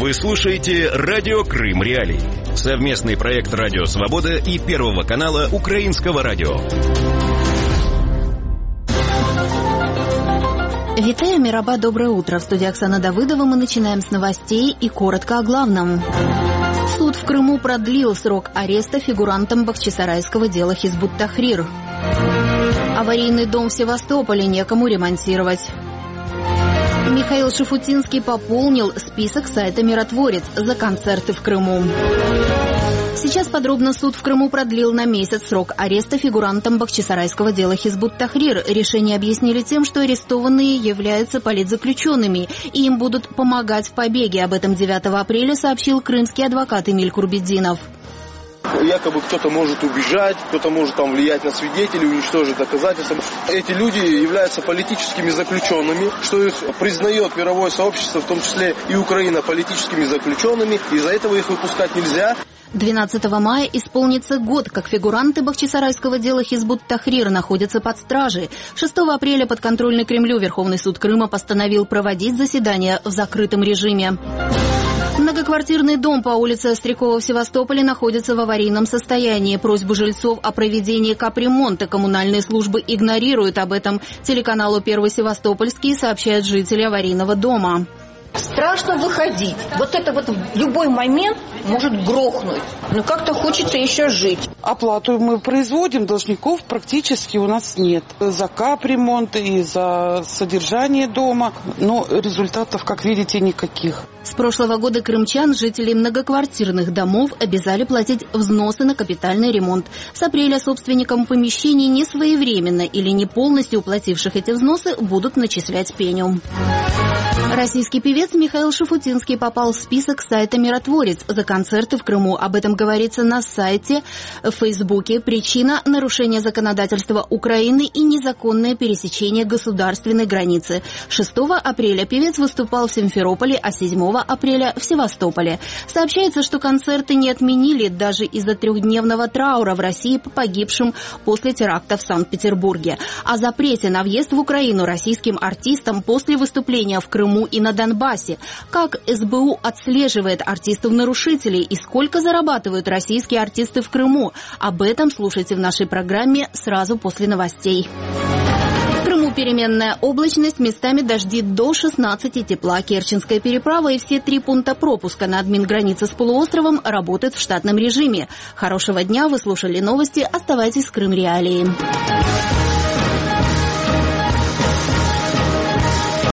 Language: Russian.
Вы слушаете «Радио Крым Реалии». Совместный проект «Радио Свобода» и Первого канала Украинского радио. Витаю, Мираба, доброе утро. В студии Оксана Давыдова. Мы начинаем с новостей и коротко о главном. Суд в Крыму продлил срок ареста фигурантам бахчисарайского дела Хизб ут-Тахрир. Аварийный дом в Севастополе некому ремонтировать. Михаил Шафутинский пополнил список сайта «Миротворец» за концерты в Крыму. Сейчас подробно. Суд в Крыму продлил на месяц срок ареста фигурантам бахчисарайского дела Хизб ут-Тахрир. Решение объяснили тем, что арестованные являются политзаключенными, и им будут помогать в побеге. Об этом 9 апреля сообщил крымский адвокат Эмиль Курбетдинов. Якобы кто-то может убежать, кто-то может там влиять на свидетелей, уничтожить доказательства. Эти люди являются политическими заключенными, что их признает мировое сообщество, в том числе и Украина, политическими заключенными. Из-за этого их выпускать нельзя. 12 мая исполнится год, как фигуранты бахчисарайского дела Хизб ут-Тахрир находятся под стражей. 6 апреля подконтрольный Кремлю Верховный суд Крыма постановил проводить заседания в закрытом режиме. Многоквартирный дом по улице Острякова в Севастополе находится в аварийном состоянии. Просьбу жильцов о проведении капремонта коммунальные службы игнорируют. Об этом телеканалу «Первый Севастопольский» сообщают жители аварийного дома. Страшно выходить. Вот это вот в любой момент может грохнуть. Но как-то хочется еще жить. Оплату мы производим, должников практически у нас нет. За капремонт и за содержание дома. Но результатов, как видите, никаких. С прошлого года крымчан, жителей многоквартирных домов, обязали платить взносы на капитальный ремонт. С апреля собственникам помещений несвоевременно или не полностью уплативших эти взносы будут начислять пеню. Российский певец Михаил Шафутинский попал в список сайта «Миротворец» за концерты в Крыму. Об этом говорится на сайте в Фейсбуке. Причина – нарушение законодательства Украины и незаконное пересечение государственной границы. 6 апреля певец выступал в Симферополе, а 7 апреля в Севастополе. Сообщается, что концерты не отменили даже из-за трехдневного траура в России по погибшим после теракта в Санкт-Петербурге. О запрете на въезд в Украину российским артистам после выступления в Крыму и на Донбассе. Как СБУ отслеживает артистов-нарушителей и сколько зарабатывают российские артисты в Крыму? Об этом слушайте в нашей программе сразу после новостей. В Крыму переменная облачность, местами дожди до 16 тепла. Керченская переправа и все 3 пункта пропуска на админгранице с полуостровом работают в штатном режиме. Хорошего дня, вы слушали новости, оставайтесь с Крым Реалии.